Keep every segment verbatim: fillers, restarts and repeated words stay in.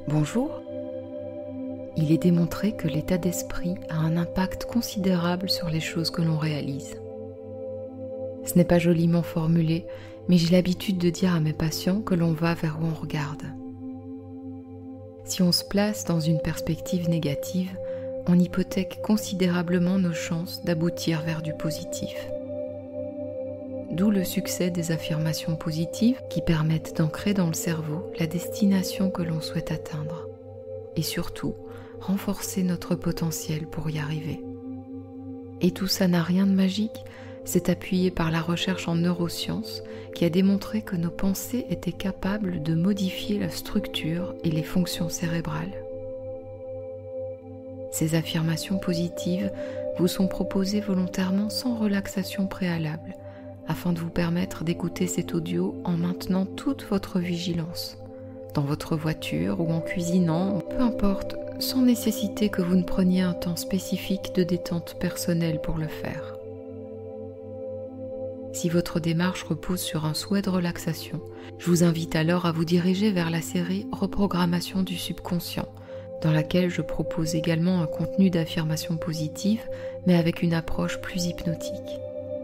Bonjour. Il est démontré que l'état d'esprit a un impact considérable sur les choses que l'on réalise. Ce n'est pas joliment formulé, mais j'ai l'habitude de dire à mes patients que l'on va vers où on regarde. Si on se place dans une perspective négative, on hypothèque considérablement nos chances d'aboutir vers du positif. D'où le succès des affirmations positives qui permettent d'ancrer dans le cerveau la destination que l'on souhaite atteindre et surtout renforcer notre potentiel pour y arriver. Et tout ça n'a rien de magique, c'est appuyé par la recherche en neurosciences qui a démontré que nos pensées étaient capables de modifier la structure et les fonctions cérébrales. Ces affirmations positives vous sont proposées volontairement sans relaxation préalable, afin de vous permettre d'écouter cet audio en maintenant toute votre vigilance, dans votre voiture ou en cuisinant, peu importe, sans nécessiter que vous ne preniez un temps spécifique de détente personnelle pour le faire. Si votre démarche repose sur un souhait de relaxation, je vous invite alors à vous diriger vers la série Reprogrammation du subconscient, dans laquelle je propose également un contenu d'affirmation positive, mais avec une approche plus hypnotique.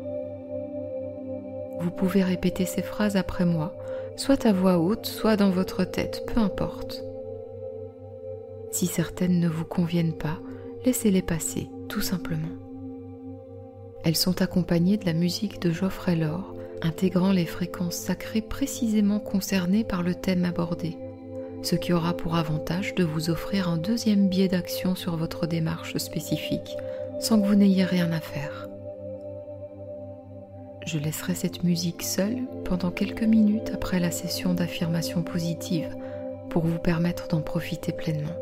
Vous pouvez répéter ces phrases après moi, soit à voix haute, soit dans votre tête, peu importe. Si certaines ne vous conviennent pas, laissez-les passer, tout simplement. Elles sont accompagnées de la musique de Geoffrey Lore, intégrant les fréquences sacrées précisément concernées par le thème abordé, ce qui aura pour avantage de vous offrir un deuxième biais d'action sur votre démarche spécifique, sans que vous n'ayez rien à faire. Je laisserai cette musique seule pendant quelques minutes après la session d'affirmation positive pour vous permettre d'en profiter pleinement.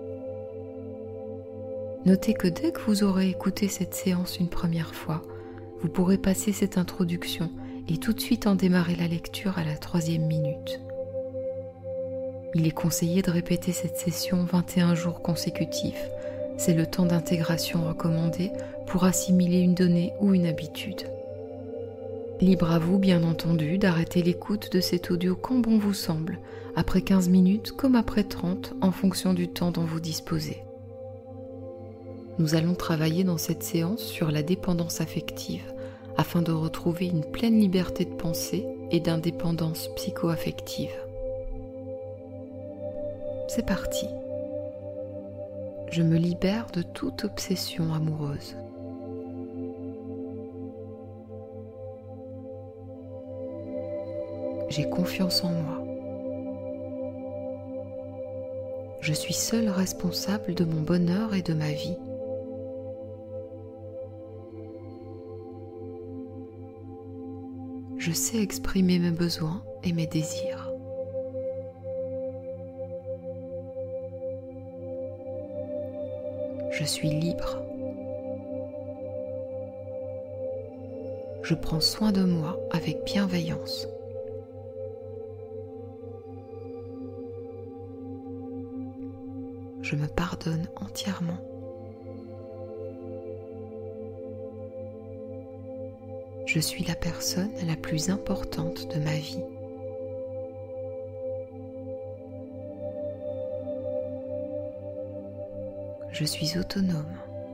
Notez que dès que vous aurez écouté cette séance une première fois, vous pourrez passer cette introduction et tout de suite en démarrer la lecture à la troisième minute. Il est conseillé de répéter cette session vingt et un jours consécutifs. C'est le temps d'intégration recommandé pour assimiler une donnée ou une habitude. Libre à vous, bien entendu, d'arrêter l'écoute de cet audio quand bon vous semble, après quinze minutes comme après trente, en fonction du temps dont vous disposez. Nous allons travailler dans cette séance sur la dépendance affective, afin de retrouver une pleine liberté de pensée et d'indépendance psycho-affective. C'est parti. Je me libère de toute obsession amoureuse. J'ai confiance en moi. Je suis seule responsable de mon bonheur et de ma vie. Je sais exprimer mes besoins et mes désirs. Je suis libre. Je prends soin de moi avec bienveillance. Je me pardonne entièrement. Je suis la personne la plus importante de ma vie. Je suis autonome.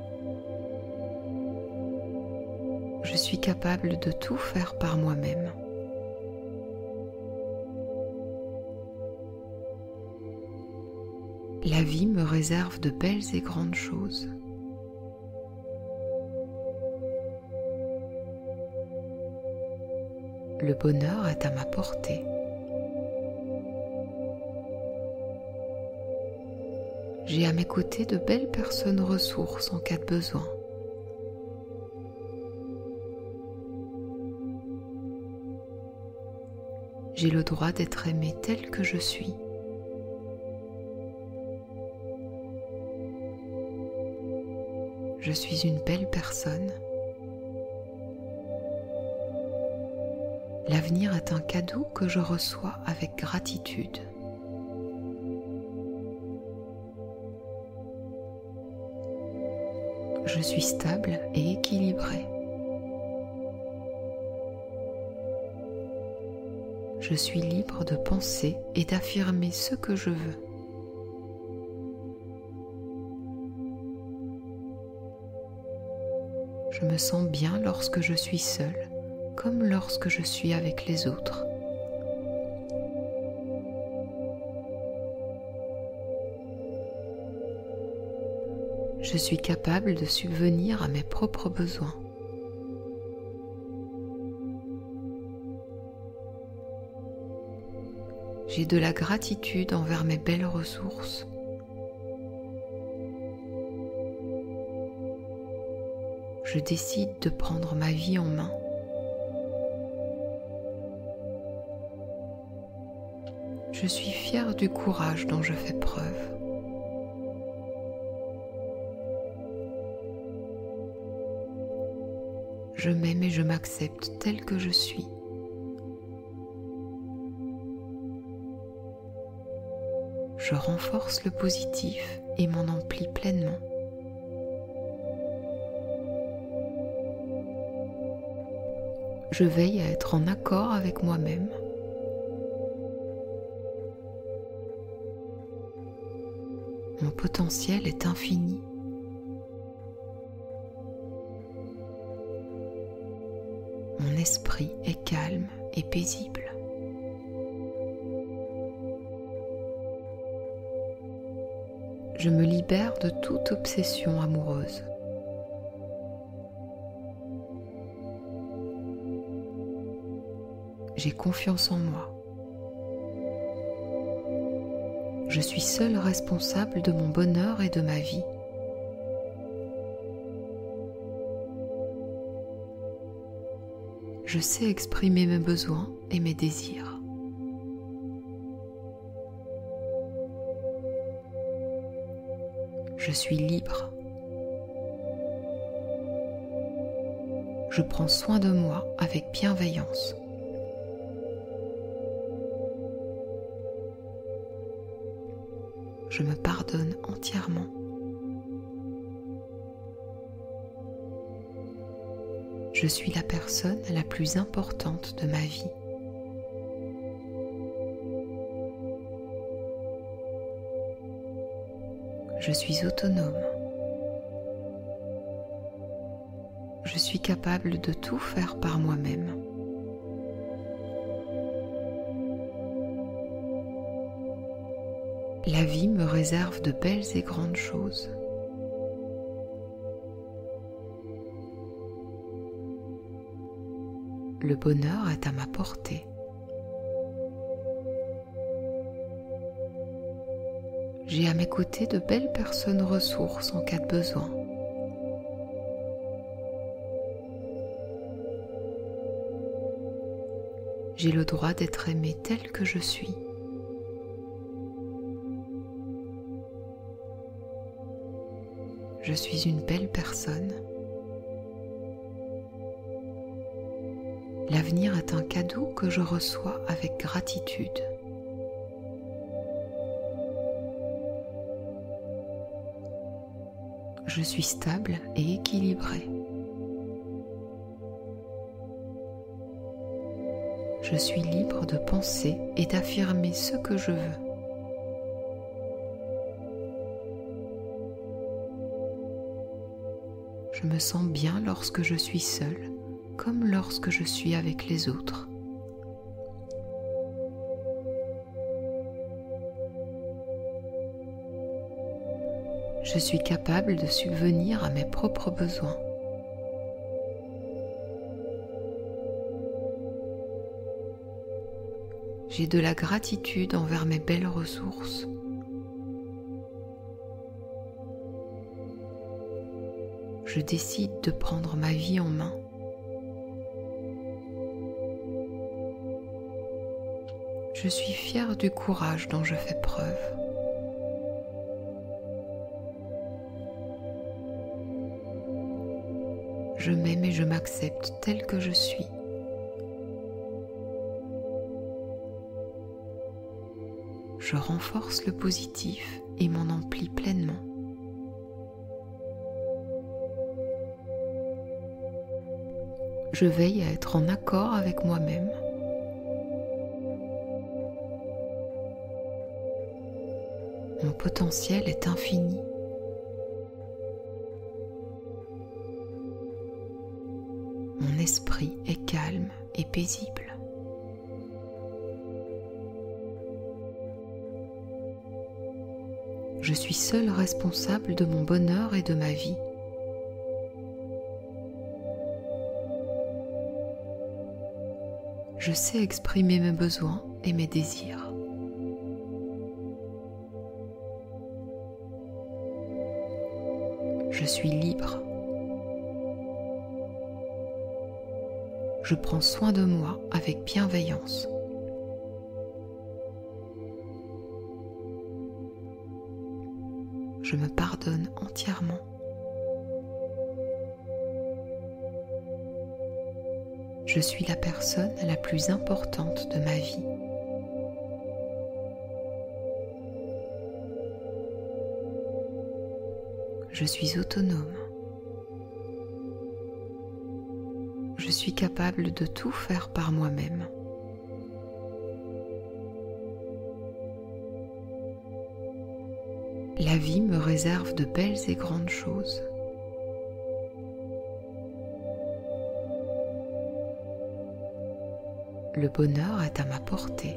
Je suis capable de tout faire par moi-même. La vie me réserve de belles et grandes choses. Le bonheur est à ma portée. J'ai à mes côtés de belles personnes ressources en cas de besoin. J'ai le droit d'être aimée telle que je suis. Je suis une belle personne. L'avenir est un cadeau que je reçois avec gratitude. Je suis stable et équilibrée. Je suis libre de penser et d'affirmer ce que je veux. Je me sens bien lorsque je suis seule, comme lorsque je suis avec les autres. Je suis capable de subvenir à mes propres besoins. J'ai de la gratitude envers mes belles ressources. Je décide de prendre ma vie en main. Je suis fière du courage dont je fais preuve. Je m'aime et je m'accepte tel que je suis. Je renforce le positif et m'en emplis pleinement. Je veille à être en accord avec moi-même. Mon potentiel est infini. Mon esprit est calme et paisible. Je me libère de toute obsession amoureuse. J'ai confiance en moi. Je suis seule responsable de mon bonheur et de ma vie. Je sais exprimer mes besoins et mes désirs. Je suis libre. Je prends soin de moi avec bienveillance. Je me pardonne entièrement. Je suis la personne la plus importante de ma vie. Je suis autonome. Je suis capable de tout faire par moi-même. La vie me réserve de belles et grandes choses. Le bonheur est à ma portée. J'ai à mes côtés de belles personnes ressources en cas de besoin. J'ai le droit d'être aimée telle que je suis. Je suis une belle personne. L'avenir est un cadeau que je reçois avec gratitude. Je suis stable et équilibrée. Je suis libre de penser et d'affirmer ce que je veux. Je me sens bien lorsque je suis seule, comme lorsque je suis avec les autres. Je suis capable de subvenir à mes propres besoins. J'ai de la gratitude envers mes belles ressources. Je décide de prendre ma vie en main. Je suis fière du courage dont je fais preuve. Je m'aime et je m'accepte telle que je suis. Je renforce le positif et m'en emplis pleinement. Je veille à être en accord avec moi-même. Mon potentiel est infini. esprit est calme et paisible. Je suis seul responsable de mon bonheur et de ma vie. Je sais exprimer mes besoins et mes désirs. Je suis libre. Je prends soin de moi avec bienveillance. Je me pardonne entièrement. Je suis la personne la plus importante de ma vie. Je suis autonome. Je suis capable de tout faire par moi-même. La vie me réserve de belles et grandes choses. Le bonheur est à ma portée.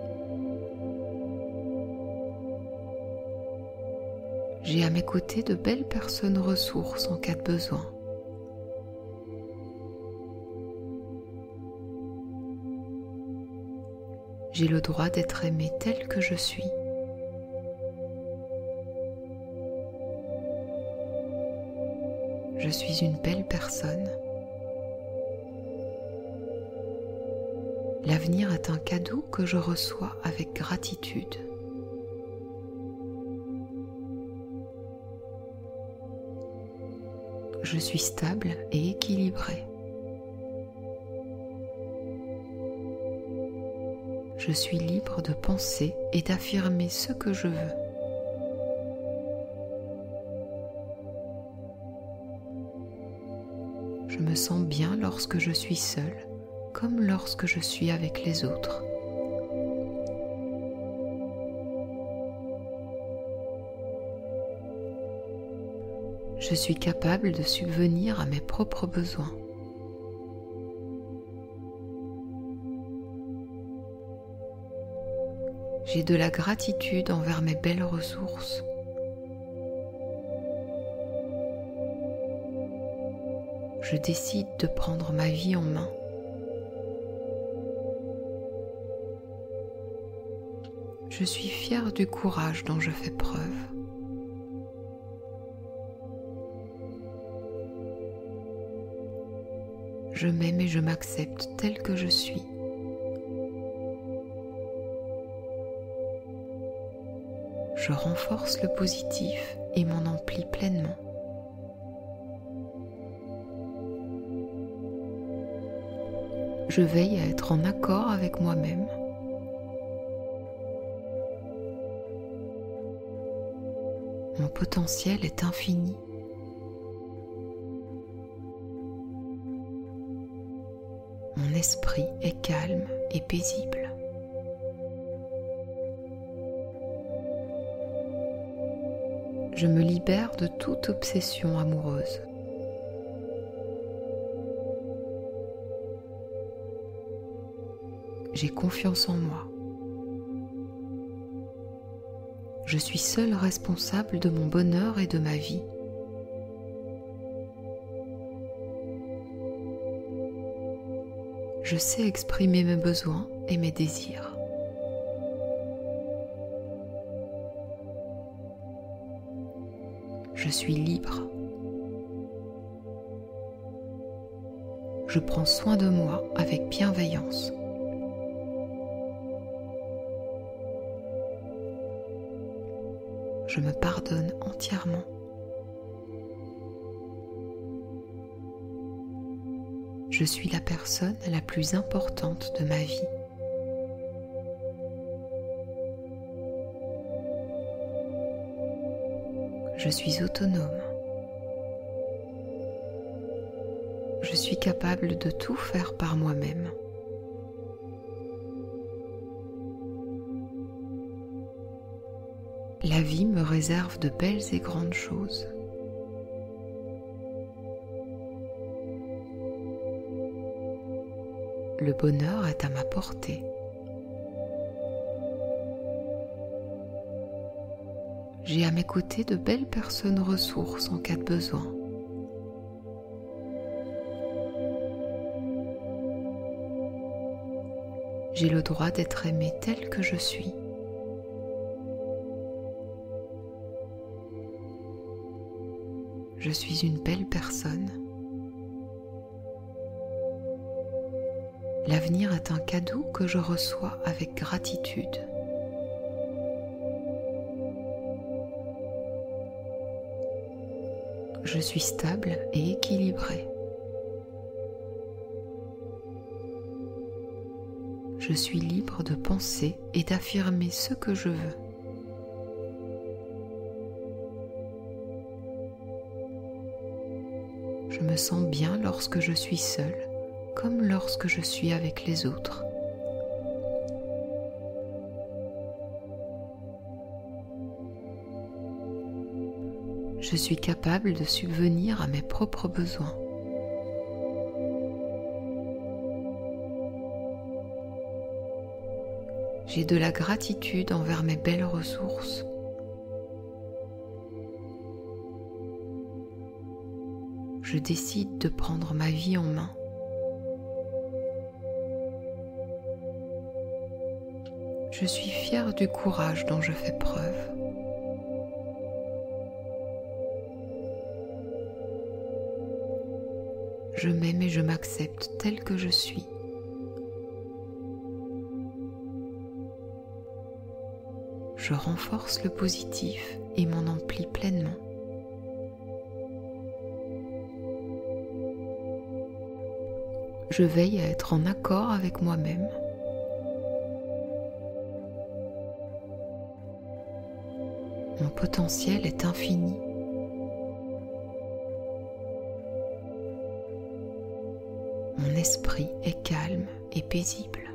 J'ai à mes côtés de belles personnes ressources en cas de besoin. J'ai le droit d'être aimé tel que je suis. Je suis une belle personne. L'avenir est un cadeau que je reçois avec gratitude. Je suis stable et équilibrée. Je suis libre de penser et d'affirmer ce que je veux. Je me sens bien lorsque je suis seule, comme lorsque je suis avec les autres. Je suis capable de subvenir à mes propres besoins. J'ai de la gratitude envers mes belles ressources. Je décide de prendre ma vie en main. Je suis fière du courage dont je fais preuve. Je m'aime et je m'accepte tel que je suis. Je renforce le positif et m'en emplis pleinement. Je veille à être en accord avec moi-même. Mon potentiel est infini. Mon esprit est calme et paisible. Je me libère de toute obsession amoureuse. J'ai confiance en moi. Je suis seul responsable de mon bonheur et de ma vie. Je sais exprimer mes besoins et mes désirs. Je suis libre. Je prends soin de moi avec bienveillance. Je me pardonne entièrement. Je suis la personne la plus importante de ma vie. Je suis autonome. Je suis capable de tout faire par moi-même. La vie me réserve de belles et grandes choses. le bonheur est à ma portée. J'ai à mes côtés de belles personnes ressources en cas de besoin. J'ai le droit d'être aimé tel que je suis. Je suis une belle personne. L'avenir est un cadeau que je reçois avec gratitude. Je suis stable et équilibrée. Je suis libre de penser et d'affirmer ce que je veux. Je me sens bien lorsque je suis seule, comme lorsque je suis avec les autres. Je suis capable de subvenir à mes propres besoins. J'ai de la gratitude envers mes belles ressources. Je décide de prendre ma vie en main. Je suis fière du courage dont je fais preuve. Je m'aime et je m'accepte tel que je suis. Je renforce le positif et m'en emplis pleinement. Je veille à être en accord avec moi-même. Mon potentiel est infini. Mon esprit est calme et paisible.